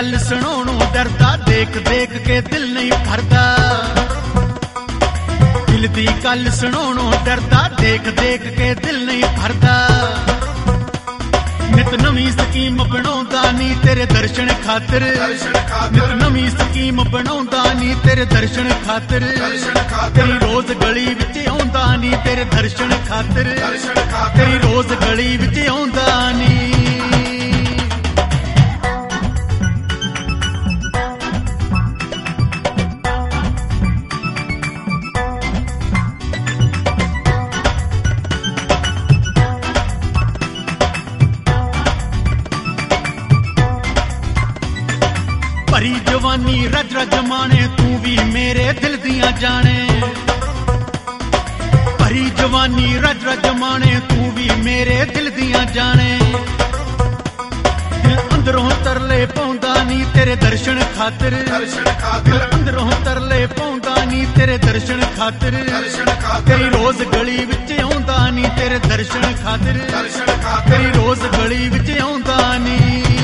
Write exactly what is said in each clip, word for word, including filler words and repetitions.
गल सुनाउणों डरदा, देख देख के दिल नहीं भरदा। दिल दी गल सुनाउणों डरदा, देख देख के दिल नहीं भरदा। नित नवी स्कीम बनाउंदा नी तेरे दर्शन खातिर, नित नवी स्कीम बनाउंदा नी तेरे दर्शन खातिर। तेरी रोज गली विच आउंदा नी तेरे दर्शन खातिर, तेरी रोज गली विच आउंदा नी। भरी जवानी रज रज माने, तू भी मेरे दिल दियां जाने। भरी जवानी रज रज माने, तू भी मेरे दिल दियां जाने। दिल अंदरों तरले पाउंदा नी तेरे दर्शन खातिर, दिल अंदरों तरले पाउंदा नी तेरे दर्शन खातिर। तेरी रोज गली विच आउंदा नी तेरे दर्शन खातिर, तेरी रोज गली विच आउंदा नी।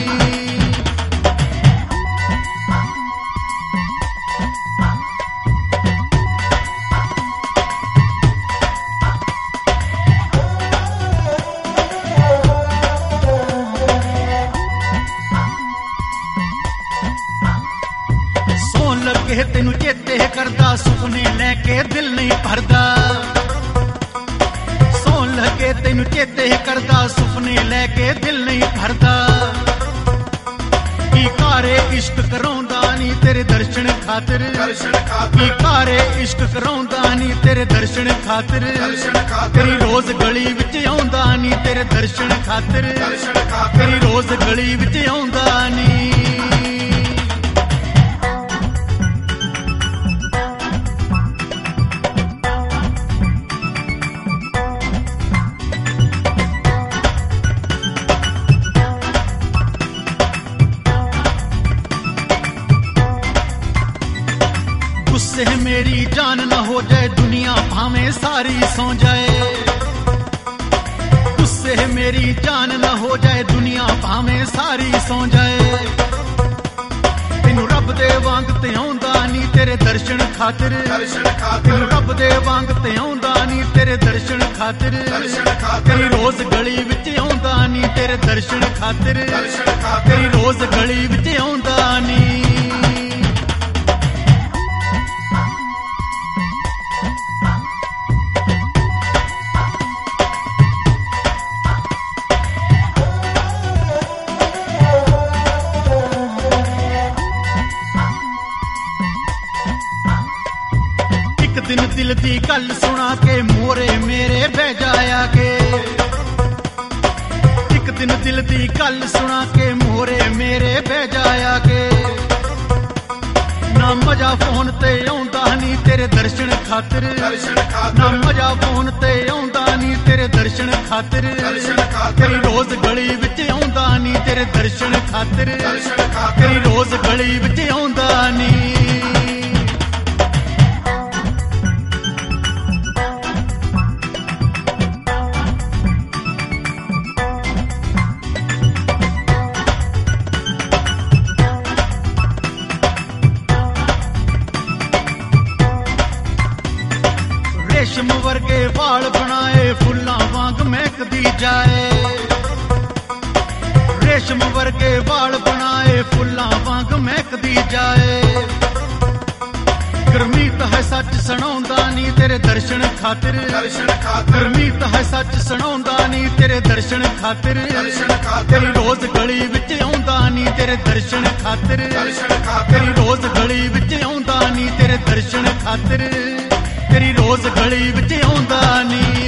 लगे तेनू चेते करदा, सुपने लैके दिल नहीं भरदा। सोन लगे तेनू चेते करदा, सुपने लैके दिल नहीं भरदा। की कारे इश्क कराउंदा नी तेरे दर्शन खातिर, की कारे इश्क कराउंदा नी तेरे दर्शन खातिर। तेरी रोज गली विच आउंदा नी तेरे दर्शन खातिर, तेरी रोज गली विच आउंदा नी। गुस्से मेरी जान न हो जाए, दुनिया भावें सारी सौ जाए। गुस्से मेरी जान न हो जाए, दुनिया भावें सारी सौ जाए। तेनू रब दे वांग ते आउंदा नी तेरे दर्शन खातिर, तेनू रब दे वांग ते आउंदा नी तेरे दर्शन खातिर। तेरी रोज गली विच आउंदा नी तेरे दर्शन खातिर, तेरी रोज गली विच आउंदा नी। दिन दिल दी गल सुना के मोरे मेरे बह जाया के। एक दिन दिल दी गल सुना के मोरे मेरे बह जाया के। ना मजा फोन ते आउंदा नी तेरे दर्शन खातिर, ना मजा फोन ते आउंदा नी तेरे दर्शन खातिर। तेरी रोज गली विच आउंदा नी तेरे दर्शन खातिर, तेरी रोज गली विच आउंदा नी। रेशम वर्गे वाल बनाए, फुल्लां वांग महकदी जाए। रेशम वर्गे वाल बनाए, फुल्लां वांग महकदी जाए। गुरमीत है सच सुनाउंदा नी तेरे दर्शन खातिर, गुरमीत है सच सुनाउंदा नी तेरे दर्शन खातिर। तेरी रोज गली विच आउंदा नी तेरे दर्शन खातिर, तेरी रोज गली विच आउंदा नी तेरे दर्शन खातिर। तेरी रोज गली विच आउंदा नी।